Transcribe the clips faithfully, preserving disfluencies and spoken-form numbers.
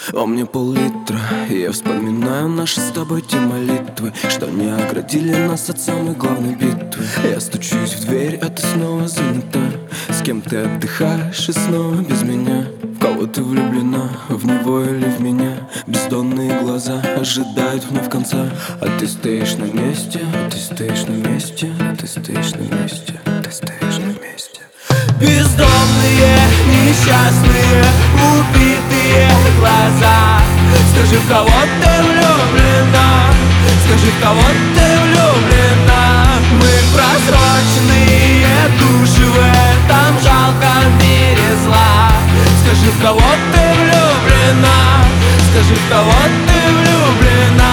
А мне пол-литра, и я вспоминаю наши с тобой те молитвы, что не оградили нас от самой главной битвы. Я стучусь в дверь, а ты снова занята. С кем ты отдыхаешь и снова без меня? В кого ты влюблена, в него или в меня? Бездонные глаза ожидают вновь конца. А ты стоишь на месте, а ты стоишь на месте, а ты стоишь на месте, а ты стоишь на месте. Бездомные, несчастные, убитые глаза. Скажи, в кого ты влюблена? Скажи, в кого ты влюблена? Мы прозрачные души в этом жалком мире зла. Скажи, в кого ты влюблена? Скажи, в кого ты влюблена?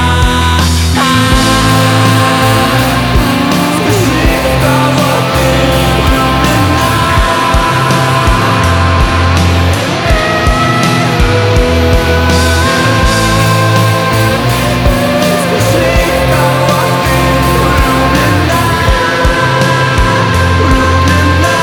Скажи, в кого ты влюблена? Скажи, в кого ты влюблена? Влюблена.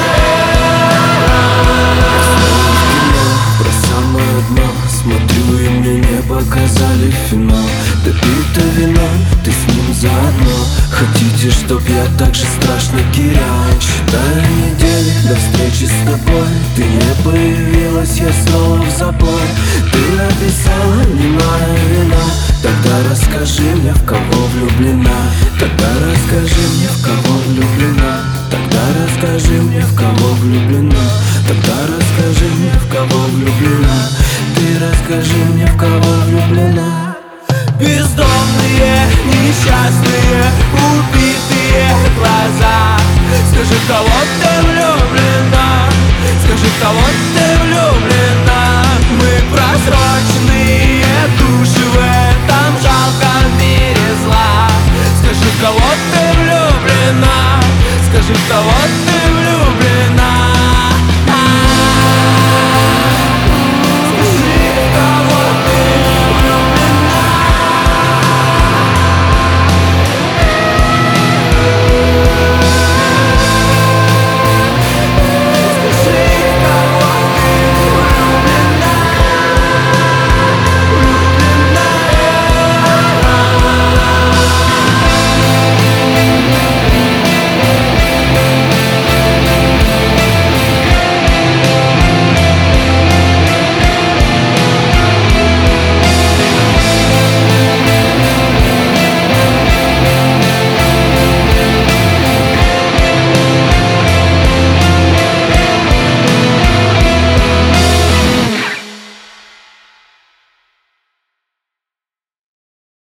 Про самое дно смотрю, и мне не показали финал. Допито вино, ты с ним заодно. Хотите, чтоб я так же страшно терял? Считаю недели до встречи с тобой. Ты не появилась, я снова в забой. Ты написала, не моя вина. Тогда расскажи мне, в кого влюблена. Тогда расскажи мне, в кого влюблена. Тогда расскажи мне, в кого влюблена. Тогда расскажи мне, в кого влюблена. Ты расскажи мне, в кого влюблена. Бездомные, несчастные, убитые глаза. Скажи, в кого ты влюблена? Скажи, в кого ты влюблена? Мы прозрачные